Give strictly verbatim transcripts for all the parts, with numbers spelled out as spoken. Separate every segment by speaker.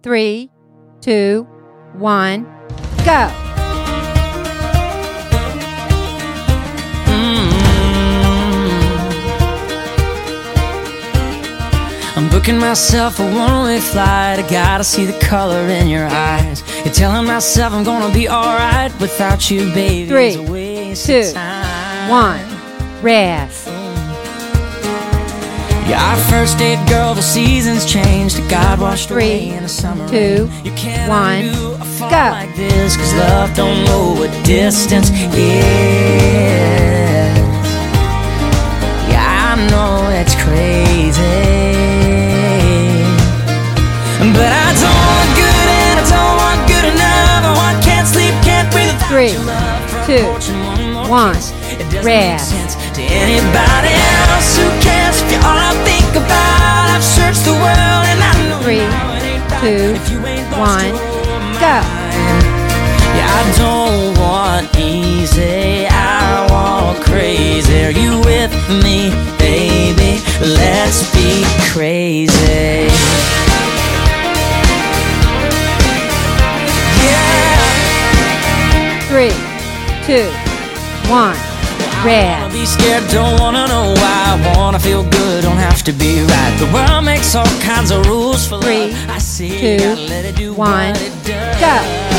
Speaker 1: three, two, one, go.
Speaker 2: I'm booking myself a one-way flight. I gotta see the color in your eyes. You're telling myself I'm gonna be alright without you, baby.
Speaker 1: Three,
Speaker 2: It's a waste
Speaker 1: two,
Speaker 2: of time.
Speaker 1: one, rest.
Speaker 2: You're our first date, girl. The seasons changed. God washed away
Speaker 1: Three,
Speaker 2: in the summer
Speaker 1: two,
Speaker 2: rain. You can't
Speaker 1: one,
Speaker 2: undo a fall
Speaker 1: go.
Speaker 2: like this, 'cause love don't know what distance is. Yeah, I know it's crazy, but I don't want good and I don't want good enough. I want can't sleep, can't breathe without
Speaker 1: Three,
Speaker 2: your love. For
Speaker 1: two,
Speaker 2: approaching one more
Speaker 1: one,
Speaker 2: kiss. It doesn't make
Speaker 1: rest.
Speaker 2: sense to anybody else. Who cares if you're all I think about? I've searched the world and I know
Speaker 1: Three,
Speaker 2: now it ain't right
Speaker 1: two,
Speaker 2: if you ain't lost
Speaker 1: one,
Speaker 2: your
Speaker 1: go.
Speaker 2: mind. Yeah, I don't want easy, I want crazy. Are you with me, baby? Let's be crazy.
Speaker 1: Three, two, one,
Speaker 2: Wanna
Speaker 1: rest.
Speaker 2: be scared, don't wanna know why. I wanna feel good, don't have to be right. The world makes all kinds of rules for
Speaker 1: Three,
Speaker 2: love. I see
Speaker 1: two,
Speaker 2: you gotta let it do
Speaker 1: one,
Speaker 2: what it does.
Speaker 1: go.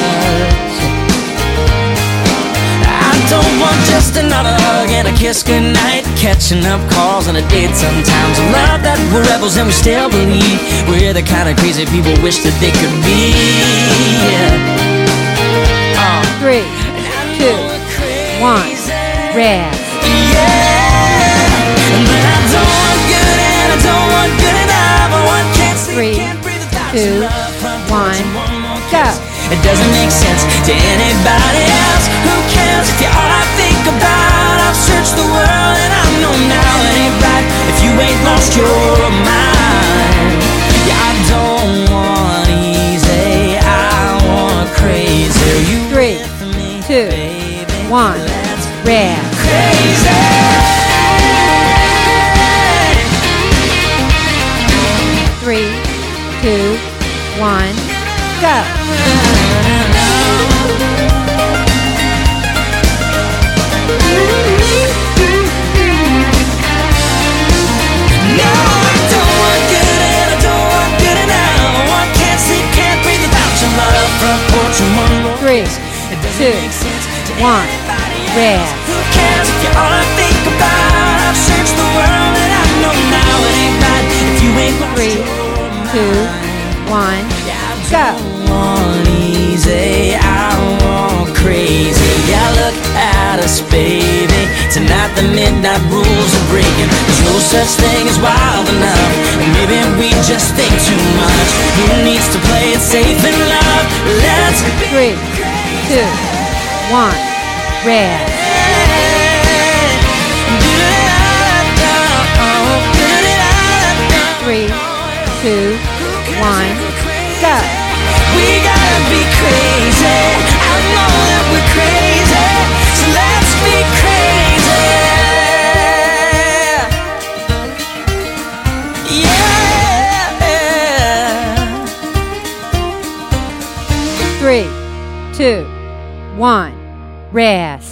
Speaker 2: I don't want just another hug and a kiss goodnight. Catching up calls on a date sometimes. I love that we're rebels and we still believe we're the kind of crazy people wish that they could be. Yeah. Uh,
Speaker 1: Three, two, one, rest.
Speaker 2: yeah. But I don't want good and I don't want good enough. I want can't sleep,
Speaker 1: Three,
Speaker 2: can't breathe without
Speaker 1: two,
Speaker 2: your love. From
Speaker 1: one,
Speaker 2: one more
Speaker 1: go.
Speaker 2: kiss. It doesn't make sense to anybody else. Who cares if you're all I think about? I've searched the world and I know now it ain't right if you ain't lost your mind. Yeah, I don't want easy, I want crazy. Are you
Speaker 1: Three,
Speaker 2: with me,
Speaker 1: two,
Speaker 2: baby?
Speaker 1: one,
Speaker 2: Let's
Speaker 1: rest.
Speaker 2: crazy.
Speaker 1: Three, two, one, go.
Speaker 2: No, I don't want good and I don't want good enough. I want can't sleep, can't breathe without your love. Front porch and one more
Speaker 1: Three,
Speaker 2: kiss. It doesn't
Speaker 1: two,
Speaker 2: make sense to
Speaker 1: one,
Speaker 2: anybody else.
Speaker 1: rest.
Speaker 2: Who cares if you're all I think about? I've searched the world and I know now it ain't right if you ain't lost
Speaker 1: Three,
Speaker 2: your
Speaker 1: two, one, go.
Speaker 2: I want easy, I want crazy. Yeah, look at us, baby. Tonight the midnight rules are breaking. There's no such thing as wild enough. And maybe we just think too much. Who needs to play it safe in love? Let's be
Speaker 1: Three, two, one, rest. Three, two, one, go.
Speaker 2: We gotta be crazy. I know that we're crazy, so let's be crazy. Yeah.
Speaker 1: Three, two, one, rest.